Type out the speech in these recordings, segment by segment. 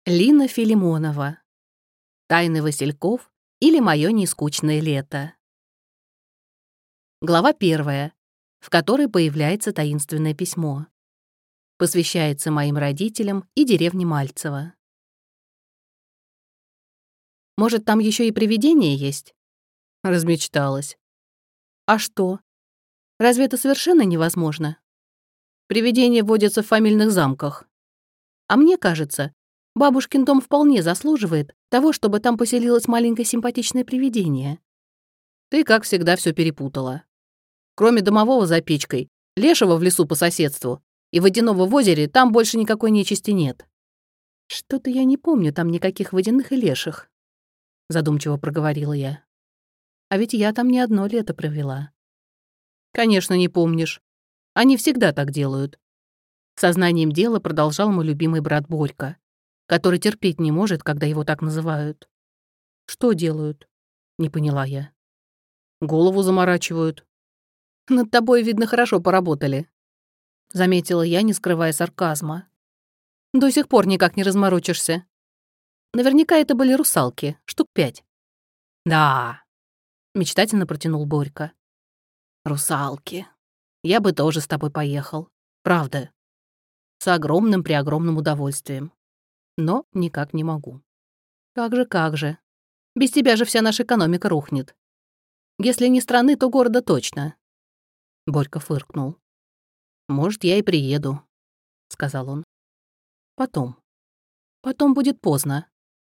Лина Филимонова. Тайны васильков или мое нескучное лето. Глава 1, в которой появляется таинственное письмо. Посвящается моим родителям и деревне Мальцево. Может, там еще и привидение есть? Размечталась. А что? Разве это совершенно невозможно? Привидения водятся в фамильных замках. А мне кажется, бабушкин дом вполне заслуживает того, чтобы там поселилось маленькое симпатичное привидение. Ты, как всегда, все перепутала. Кроме домового за печкой, лешего в лесу по соседству и водяного в озере, там больше никакой нечисти нет. Что-то я не помню там никаких водяных и леших, задумчиво проговорила я. А ведь я там не одно лето провела. Конечно, не помнишь. Они всегда так делают. Сознанием дела продолжал мой любимый брат Борька, который терпеть не может, когда его так называют. Что делают? Не поняла я. Голову заморачивают. Над тобой, видно, хорошо поработали, заметила я, не скрывая сарказма. До сих пор никак не разморочишься. Наверняка это были русалки, штук 5. Да, мечтательно протянул Борька. Русалки. Я бы тоже с тобой поехал. Правда. С огромным-преогромным удовольствием. Но никак не могу. Как же. Без тебя же вся наша экономика рухнет. Если не страны, то города точно. Борька фыркнул. «Может, я и приеду», — сказал он. «Потом. Потом будет поздно.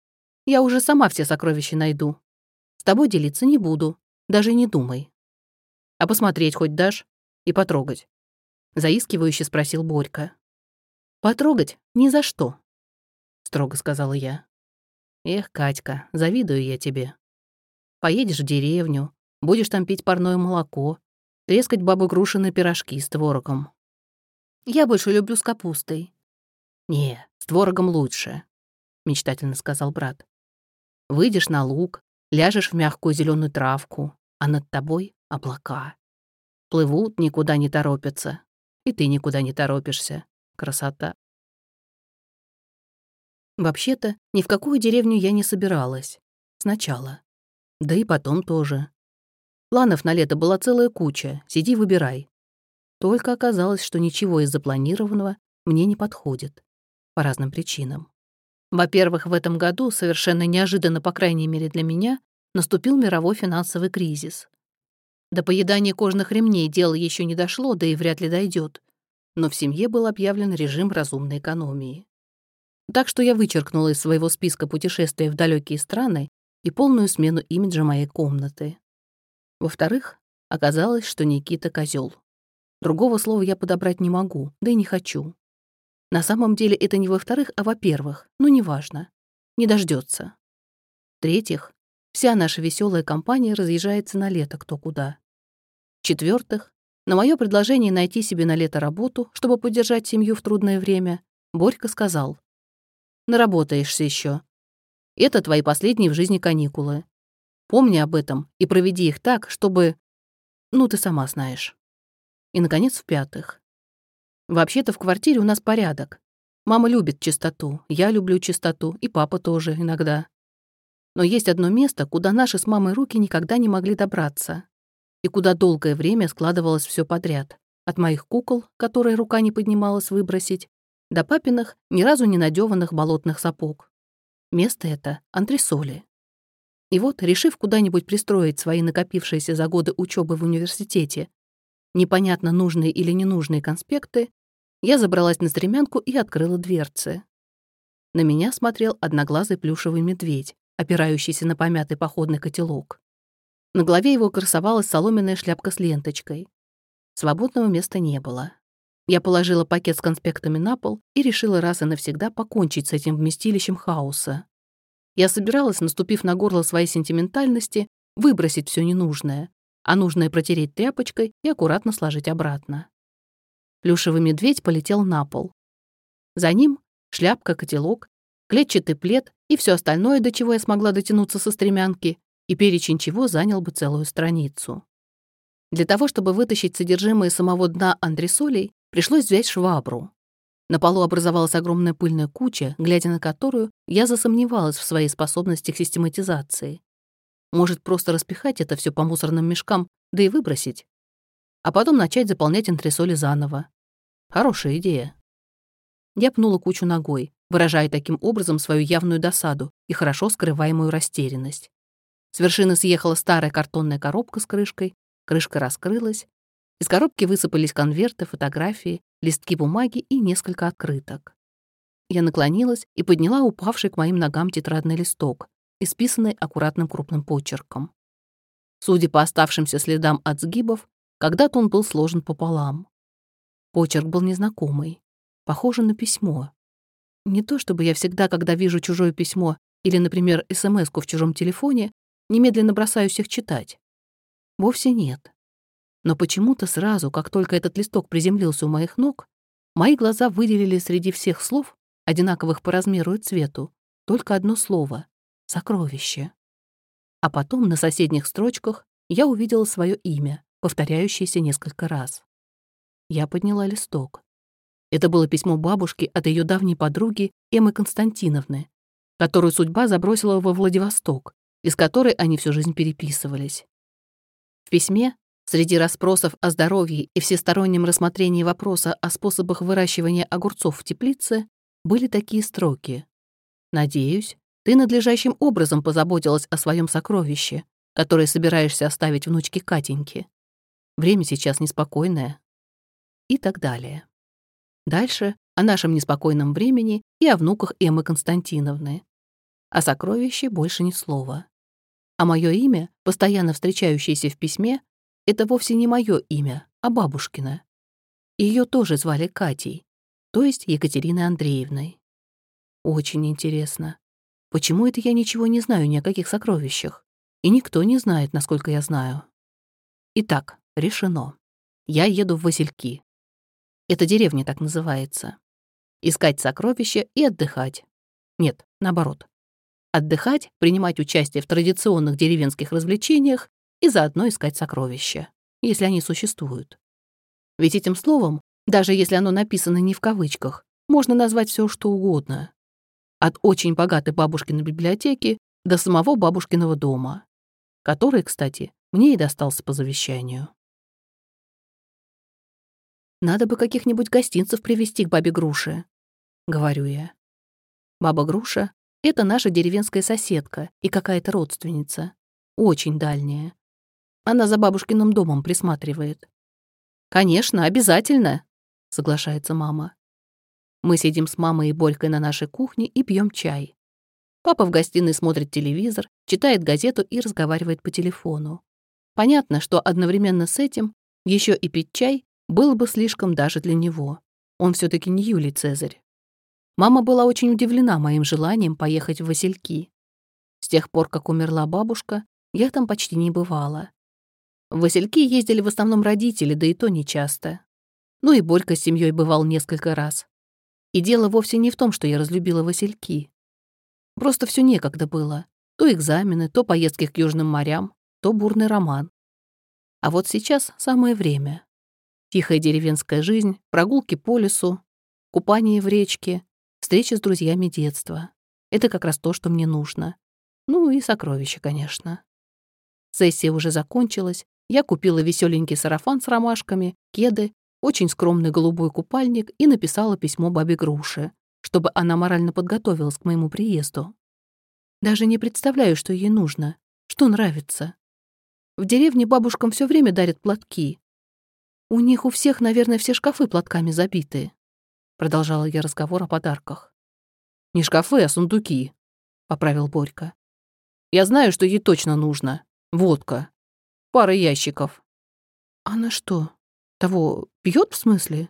Я уже сама все сокровища найду. С тобой делиться не буду, даже не думай. А посмотреть хоть дашь и потрогать?» Заискивающе спросил Борька. «Потрогать? Ни за что», — строго сказала я. «Эх, Катька, завидую я тебе. Поедешь в деревню, будешь там пить парное молоко, трескать бабы Грушины пирожки с творогом. Я больше люблю с капустой». «Не, с творогом лучше», — мечтательно сказал брат. «Выйдешь на луг, ляжешь в мягкую зеленую травку, а над тобой облака. Плывут, никуда не торопятся, и ты никуда не торопишься. Красота». Вообще-то, ни в какую деревню я не собиралась. Сначала. Да и потом тоже. Планов на лето была целая куча, сиди выбирай. Только оказалось, что ничего из запланированного мне не подходит. По разным причинам. Во-первых, в этом году, совершенно неожиданно, по крайней мере для меня, наступил мировой финансовый кризис. До поедания кожных ремней дело еще не дошло, да и вряд ли дойдет. Но в семье был объявлен режим разумной экономии. Так что я вычеркнула из своего списка путешествия в далекие страны и полную смену имиджа моей комнаты. Во-вторых, оказалось, что Никита козел. Другого слова я подобрать не могу, да и не хочу. На самом деле это не во-вторых, а во-первых, но неважно. Не дождется. В-третьих, вся наша веселая компания разъезжается на лето кто куда. В-четвертых, на мое предложение найти себе на лето работу, чтобы поддержать семью в трудное время, Борька сказал: «Наработаешься еще. Это твои последние в жизни каникулы. Помни об этом и проведи их так, чтобы... Ну, ты сама знаешь». И, наконец, в-пятых. Вообще-то в квартире у нас порядок. Мама любит чистоту, я люблю чистоту, и папа тоже иногда. Но есть одно место, куда наши с мамой руки никогда не могли добраться, и куда долгое время складывалось все подряд. От моих кукол, которые рука не поднималась выбросить, до папиных, ни разу не надеванных болотных сапог. Место это — антресоли. И вот, решив куда-нибудь пристроить свои накопившиеся за годы учебы в университете непонятно нужные или ненужные конспекты, я забралась на стремянку и открыла дверцы. На меня смотрел одноглазый плюшевый медведь, опирающийся на помятый походный котелок. На голове его красовалась соломенная шляпка с ленточкой. Свободного места не было. Я положила пакет с конспектами на пол и решила раз и навсегда покончить с этим вместилищем хаоса. Я собиралась, наступив на горло своей сентиментальности, выбросить все ненужное, а нужное протереть тряпочкой и аккуратно сложить обратно. Плюшевый медведь полетел на пол. За ним шляпка, котелок, клетчатый плед и все остальное, до чего я смогла дотянуться со стремянки, и перечень чего занял бы целую страницу. Для того, чтобы вытащить содержимое самого дна антресолей, пришлось взять швабру. На полу образовалась огромная пыльная куча, глядя на которую, я засомневалась в своей способности к систематизации. Может, просто распихать это все по мусорным мешкам, да и выбросить? А потом начать заполнять антресоли заново. Хорошая идея. Я пнула кучу ногой, выражая таким образом свою явную досаду и хорошо скрываемую растерянность. С вершины съехала старая картонная коробка с крышкой, крышка раскрылась, из коробки высыпались конверты, фотографии, листки бумаги и несколько открыток. Я наклонилась и подняла упавший к моим ногам тетрадный листок, исписанный аккуратным крупным почерком. Судя по оставшимся следам от сгибов, когда-то он был сложен пополам. Почерк был незнакомый, похоже на письмо. Не то чтобы я всегда, когда вижу чужое письмо или, например, СМС-ку в чужом телефоне, немедленно бросаюсь их читать. Вовсе нет. Но почему-то сразу, как только этот листок приземлился у моих ног, мои глаза выделили среди всех слов, одинаковых по размеру и цвету, только одно слово — «сокровище». А потом на соседних строчках я увидела свое имя, повторяющееся несколько раз. Я подняла листок. Это было письмо бабушки от ее давней подруги Эммы Константиновны, которую судьба забросила во Владивосток, из которой они всю жизнь переписывались. В письме, среди расспросов о здоровье и всестороннем рассмотрении вопроса о способах выращивания огурцов в теплице, были такие строки. «Надеюсь, ты надлежащим образом позаботилась о своем сокровище, которое собираешься оставить внучке Катеньке. Время сейчас неспокойное». И так далее. Дальше о нашем неспокойном времени и о внуках Эммы Константиновны. О сокровище больше ни слова. А мое имя, постоянно встречающееся в письме, это вовсе не мое имя, а бабушкина. Ее тоже звали Катей, то есть Екатериной Андреевной. Очень интересно. Почему это я ничего не знаю ни о каких сокровищах? И никто не знает, насколько я знаю. Итак, решено. Я еду в Васильки. Эта деревня так называется. Искать сокровища и отдыхать. Нет, наоборот. Отдыхать, принимать участие в традиционных деревенских развлечениях и заодно искать сокровища, если они существуют. Ведь этим словом, даже если оно написано не в кавычках, можно назвать все, что угодно. От очень богатой бабушкиной библиотеки до самого бабушкиного дома, который, кстати, мне и достался по завещанию. «Надо бы каких-нибудь гостинцев привезти к бабе Груше», — говорю я. Баба Груша — это наша деревенская соседка и какая-то родственница, очень дальняя. Она за бабушкиным домом присматривает. «Конечно, обязательно», — соглашается мама. Мы сидим с мамой и Борькой на нашей кухне и пьем чай. Папа в гостиной смотрит телевизор, читает газету и разговаривает по телефону. Понятно, что одновременно с этим еще и пить чай было бы слишком даже для него. Он все таки не Юлий Цезарь. Мама была очень удивлена моим желанием поехать в Васильки. С тех пор, как умерла бабушка, я там почти не бывала. В Васильки ездили в основном родители, да и то нечасто. Ну и Борька с семьей бывал несколько раз. И дело вовсе не в том, что я разлюбила Васильки. Просто все некогда было. То экзамены, то поездки к южным морям, то бурный роман. А вот сейчас самое время. Тихая деревенская жизнь, прогулки по лесу, купание в речке, встречи с друзьями детства. Это как раз то, что мне нужно. Ну и сокровища, конечно. Сессия уже закончилась. Я купила веселенький сарафан с ромашками, кеды, очень скромный голубой купальник и написала письмо бабе Груше, чтобы она морально подготовилась к моему приезду. Даже не представляю, что ей нужно, что нравится. В деревне бабушкам все время дарят платки. У них у всех, наверное, все шкафы платками забиты. Продолжала я разговор о подарках. «Не шкафы, а сундуки», — поправил Борька. «Я знаю, что ей точно нужно. Водка. Пара ящиков». «Она что, того пьет в смысле?»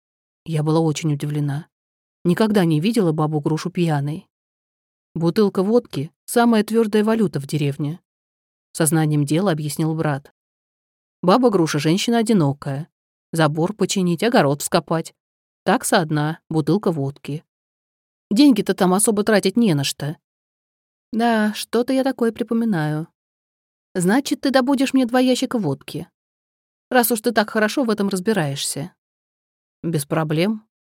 Я была очень удивлена. Никогда не видела бабу Грушу пьяной. «Бутылка водки — самая твердая валюта в деревне», — сознанием дела объяснил брат. «Баба Груша — женщина одинокая. Забор починить, огород вскопать. Такса одна, бутылка водки. Деньги-то там особо тратить не на что». «Да, что-то я такое припоминаю. Значит, ты добудешь мне 2 ящика водки, раз уж ты так хорошо в этом разбираешься». «Без проблем.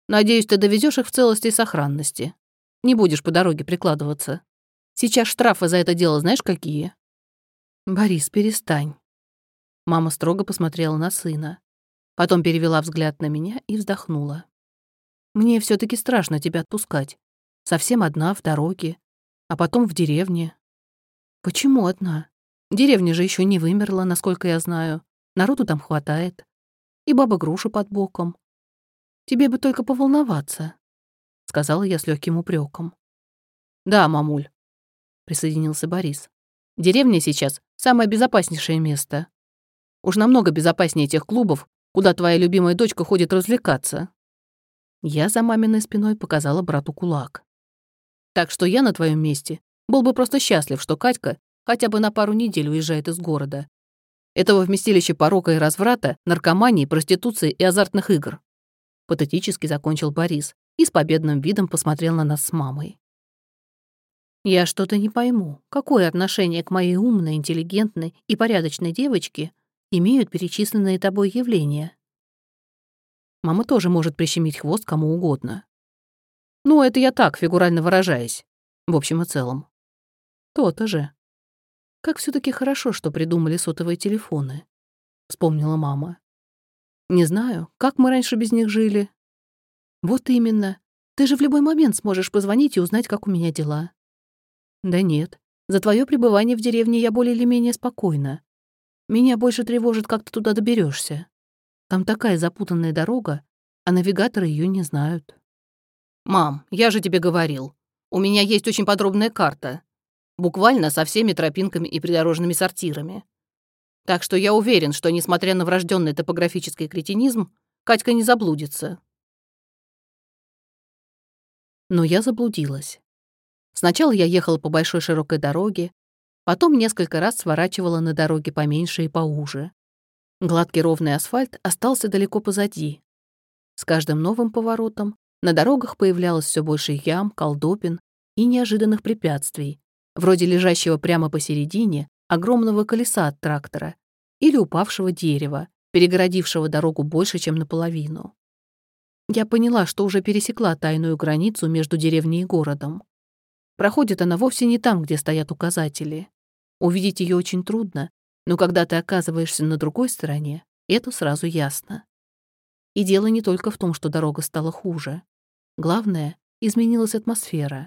Надеюсь, ты довезешь их в целости и сохранности. Не будешь по дороге прикладываться. Сейчас штрафы за это дело знаешь какие?» «Борис, перестань». Мама строго посмотрела на сына. Потом перевела взгляд на меня и вздохнула. «Мне все таки страшно тебя отпускать. Совсем одна в дороге, а потом в деревне». «Почему одна? Деревня же еще не вымерла, насколько я знаю. Народу там хватает. И баба Груша под боком. Тебе бы только поволноваться», — сказала я с легким упреком. «Да, мамуль», — присоединился Борис. «Деревня сейчас самое безопаснейшее место. Уж намного безопаснее тех клубов, куда твоя любимая дочка ходит развлекаться». Я за маминой спиной показала брату кулак. «Так что я на твоем месте был бы просто счастлив, что Катька хотя бы на пару недель уезжает из города. Этого вместилища порока и разврата, наркомании, проституции и азартных игр». Патетически закончил Борис и с победным видом посмотрел на нас с мамой. «Я что-то не пойму, какое отношение к моей умной, интеллигентной и порядочной девочке имеют перечисленные тобой явления?» Мама тоже может прищемить хвост кому угодно. Ну, это я так, фигурально выражаясь. В общем и целом. То-то же. Как все таки хорошо, что придумали сотовые телефоны, вспомнила мама. Не знаю, как мы раньше без них жили. Вот именно. Ты же в любой момент сможешь позвонить и узнать, как у меня дела. Да нет. За твое пребывание в деревне я более или менее спокойна. Меня больше тревожит, как ты туда доберешься. Там такая запутанная дорога, а навигаторы ее не знают. «Мам, я же тебе говорил. У меня есть очень подробная карта. Буквально со всеми тропинками и придорожными сортирами. Так что я уверен, что, несмотря на врожденный топографический кретинизм, Катька не заблудится». Но я заблудилась. Сначала я ехала по большой широкой дороге, потом несколько раз сворачивала на дороге поменьше и поуже. Гладкий ровный асфальт остался далеко позади. С каждым новым поворотом на дорогах появлялось все больше ям, колдобин и неожиданных препятствий, вроде лежащего прямо посередине огромного колеса от трактора или упавшего дерева, перегородившего дорогу больше, чем наполовину. Я поняла, что уже пересекла тайную границу между деревней и городом. Проходит она вовсе не там, где стоят указатели. Увидеть ее очень трудно, но когда ты оказываешься на другой стороне, это сразу ясно. И дело не только в том, что дорога стала хуже. Главное, изменилась атмосфера.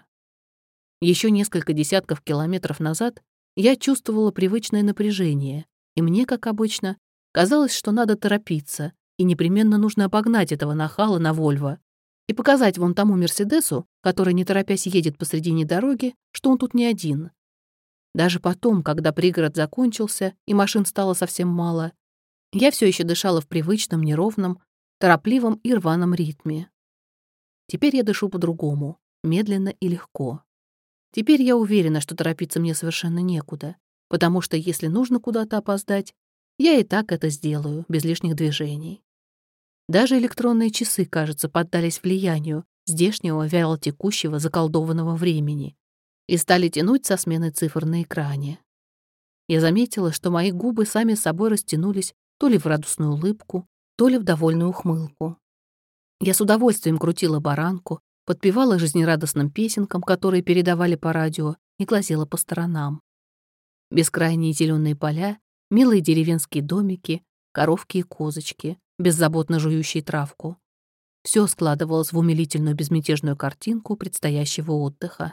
Еще несколько десятков километров назад я чувствовала привычное напряжение, и мне, как обычно, казалось, что надо торопиться, и непременно нужно обогнать этого нахала на Вольво и показать вон тому Мерседесу, который, не торопясь, едет посредине дороги, что он тут не один. Даже потом, когда пригород закончился и машин стало совсем мало, я все еще дышала в привычном, неровном, торопливом и рваном ритме. Теперь я дышу по-другому, медленно и легко. Теперь я уверена, что торопиться мне совершенно некуда, потому что если нужно куда-то опоздать, я и так это сделаю, без лишних движений. Даже электронные часы, кажется, поддались влиянию здешнего вялотекущего заколдованного времени и стали тянуть со смены цифр на экране. Я заметила, что мои губы сами собой растянулись то ли в радостную улыбку, то ли в довольную ухмылку. Я с удовольствием крутила баранку, подпевала жизнерадостным песенкам, которые передавали по радио, и глазела по сторонам. Бескрайние зеленые поля, милые деревенские домики, коровки и козочки, беззаботно жующие травку. Все складывалось в умилительную безмятежную картинку предстоящего отдыха.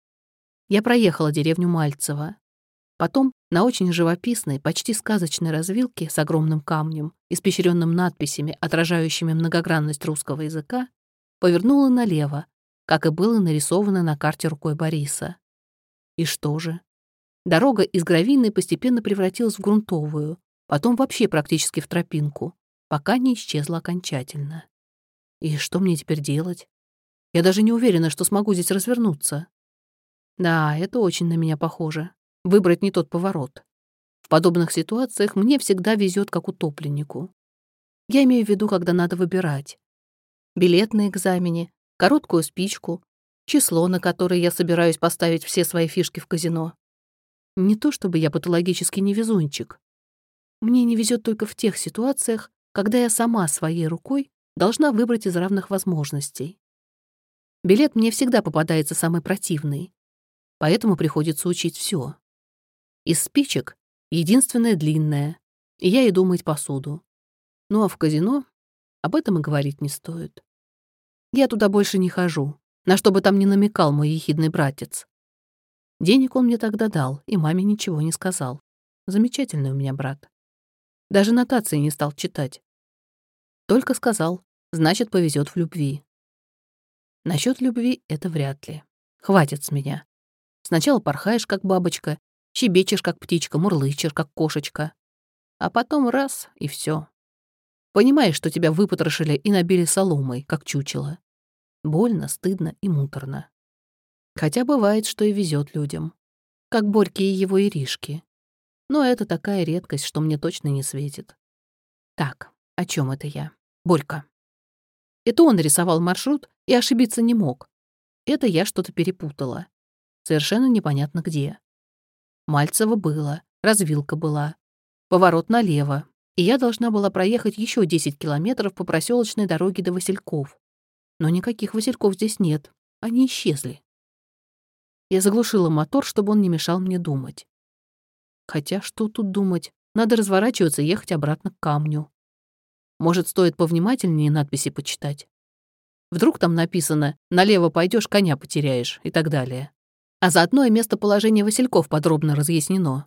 Я проехала деревню Мальцево. Потом на очень живописной, почти сказочной развилке с огромным камнем, испещренным надписями, отражающими многогранность русского языка, повернула налево, как и было нарисовано на карте рукой Бориса. И что же? Дорога из гравийной постепенно превратилась в грунтовую, потом вообще практически в тропинку, пока не исчезла окончательно. И что мне теперь делать? Я даже не уверена, что смогу здесь развернуться. Да, это очень на меня похоже. Выбрать не тот поворот. В подобных ситуациях мне всегда везет как утопленнику. Я имею в виду, когда надо выбирать. Билет на экзамене, короткую спичку, число, на которое я собираюсь поставить все свои фишки в казино. Не то чтобы я патологически невезунчик. Мне не везет только в тех ситуациях, когда я сама своей рукой должна выбрать из равных возможностей. Билет мне всегда попадается самый противный, поэтому приходится учить все. Из спичек единственная длинная, и я иду мыть посуду. Ну а в казино об этом и говорить не стоит. Я туда больше не хожу, на что бы там ни намекал мой ехидный братец. Денег он мне тогда дал, и маме ничего не сказал. Замечательный у меня брат. Даже нотации не стал читать. Только сказал, значит, повезет в любви. Насчет любви это вряд ли. Хватит с меня. Сначала порхаешь, как бабочка, щебечешь, как птичка, мурлычешь, как кошечка. А потом раз — и все. Понимаешь, что тебя выпотрошили и набили соломой, как чучело. Больно, стыдно и муторно. Хотя бывает, что и везет людям. Как Борьке и его Иришке. Но это такая редкость, что мне точно не светит. Так, о чем это я? Борька. Это он рисовал маршрут и ошибиться не мог. Это я что-то перепутала. Совершенно непонятно где. Мальцево было, развилка была, поворот налево, и я должна была проехать еще 10 километров по проселочной дороге до Васильков. Но никаких Васильков здесь нет, они исчезли. Я заглушила мотор, чтобы он не мешал мне думать. Хотя что тут думать? Надо разворачиваться и ехать обратно к камню. Может, стоит повнимательнее надписи почитать? Вдруг там написано «налево пойдешь, коня потеряешь» и так далее. А заодно и местоположение Васильков подробно разъяснено.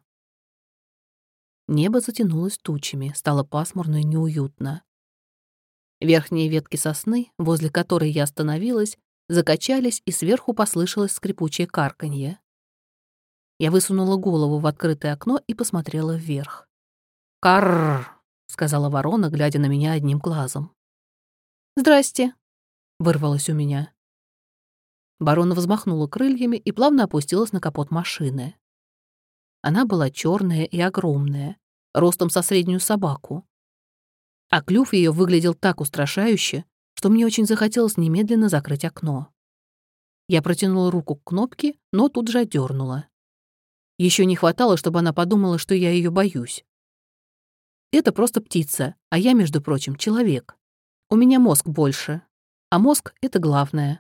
Небо затянулось тучами, стало пасмурно и неуютно. Верхние ветки сосны, возле которой я остановилась, закачались, и сверху послышалось скрипучее карканье. Я высунула голову в открытое окно и посмотрела вверх. «Карррр!» — сказала ворона, глядя на меня одним глазом. «Здрасте!» — вырвалось у меня. Ворона взмахнула крыльями и плавно опустилась на капот машины. Она была черная и огромная, ростом со среднюю собаку. А клюв ее выглядел так устрашающе, что мне очень захотелось немедленно закрыть окно. Я протянула руку к кнопке, но тут же отдернула. Еще не хватало, чтобы она подумала, что я ее боюсь. Это просто птица, а я, между прочим, человек. У меня мозг больше, а мозг — это главное.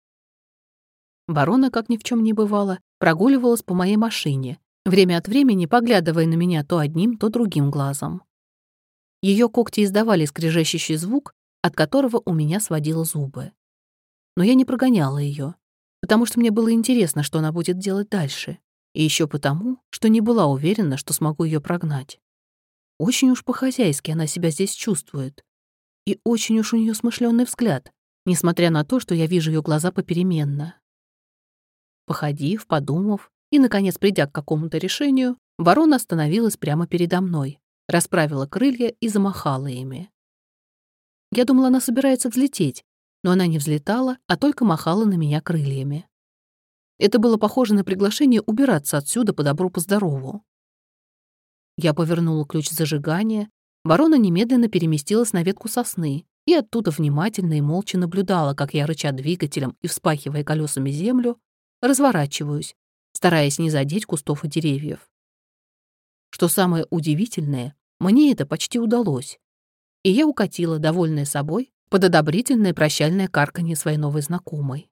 Ворона, как ни в чем не бывало, прогуливалась по моей машине, время от времени поглядывая на меня то одним, то другим глазом. Ее когти издавали скрежещущий звук, от которого у меня сводило зубы. Но я не прогоняла ее, потому что мне было интересно, что она будет делать дальше, и еще потому, что не была уверена, что смогу ее прогнать. Очень уж по-хозяйски она себя здесь чувствует. И очень уж у нее смышленый взгляд, несмотря на то, что я вижу ее глаза попеременно. Походив, подумав и, наконец, придя к какому-то решению, ворона остановилась прямо передо мной, расправила крылья и замахала ими. Я думала, она собирается взлететь, но она не взлетала, а только махала на меня крыльями. Это было похоже на приглашение убираться отсюда по добру, по здорову. Я повернула ключ зажигания, ворона немедленно переместилась на ветку сосны и оттуда внимательно и молча наблюдала, как я, рыча двигателем и вспахивая колесами землю, разворачиваюсь, стараясь не задеть кустов и деревьев. Что самое удивительное, мне это почти удалось, и я укатила, довольная собой, под одобрительное прощальное карканье своей новой знакомой.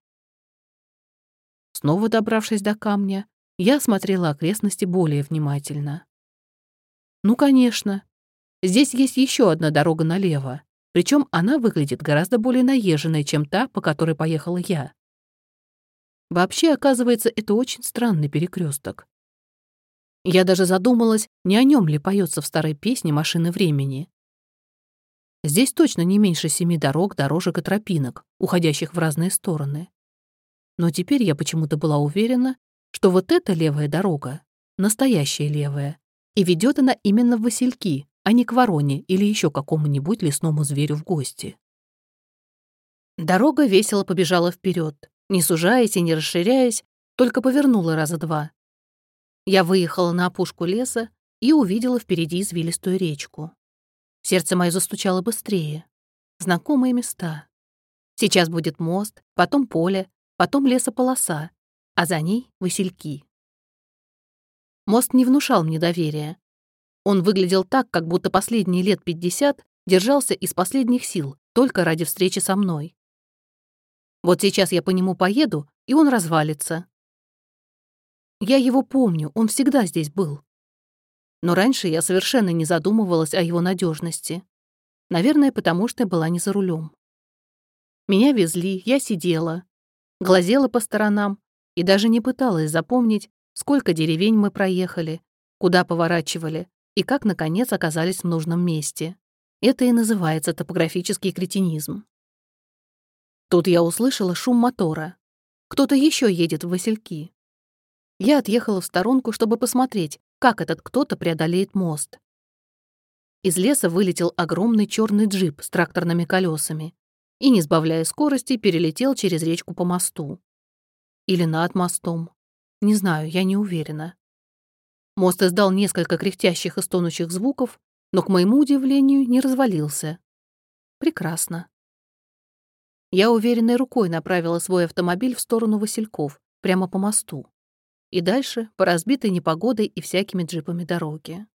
Снова добравшись до камня, я осмотрела окрестности более внимательно. Ну, конечно. Здесь есть еще одна дорога налево, причем она выглядит гораздо более наезженной, чем та, по которой поехала я. Вообще, оказывается, это очень странный перекресток. Я даже задумалась, не о нем ли поется в старой песне «Машины времени». Здесь точно не меньше 7 дорог, дорожек и тропинок, уходящих в разные стороны. Но теперь я почему-то была уверена, что вот эта левая дорога — настоящая левая, и ведет она именно в Васильки, а не к вороне или еще какому-нибудь лесному зверю в гости. Дорога весело побежала вперед, не сужаясь и не расширяясь, только повернула раза два. Я выехала на опушку леса и увидела впереди извилистую речку. Сердце мое застучало быстрее. Знакомые места. Сейчас будет мост, потом поле, потом лесополоса, а за ней — Васильки. Мост не внушал мне доверия. Он выглядел так, как будто последние лет 50 держался из последних сил, только ради встречи со мной. Вот сейчас я по нему поеду, и он развалится. Я его помню, он всегда здесь был. Но раньше я совершенно не задумывалась о его надежности. Наверное, потому что я была не за рулем. Меня везли, я сидела, глазела по сторонам и даже не пыталась запомнить, сколько деревень мы проехали, куда поворачивали и как, наконец, оказались в нужном месте. Это и называется топографический кретинизм. Тут я услышала шум мотора. Кто-то еще едет в Васильки. Я отъехала в сторонку, чтобы посмотреть, как этот кто-то преодолеет мост. Из леса вылетел огромный черный джип с тракторными колесами и, не сбавляя скорости, перелетел через речку по мосту. Или над мостом. Не знаю, я не уверена. Мост издал несколько кряхтящих и стонущих звуков, но, к моему удивлению, не развалился. Прекрасно. Я уверенной рукой направила свой автомобиль в сторону Васильков, прямо по мосту. И дальше по разбитой непогодой и всякими джипами дороге.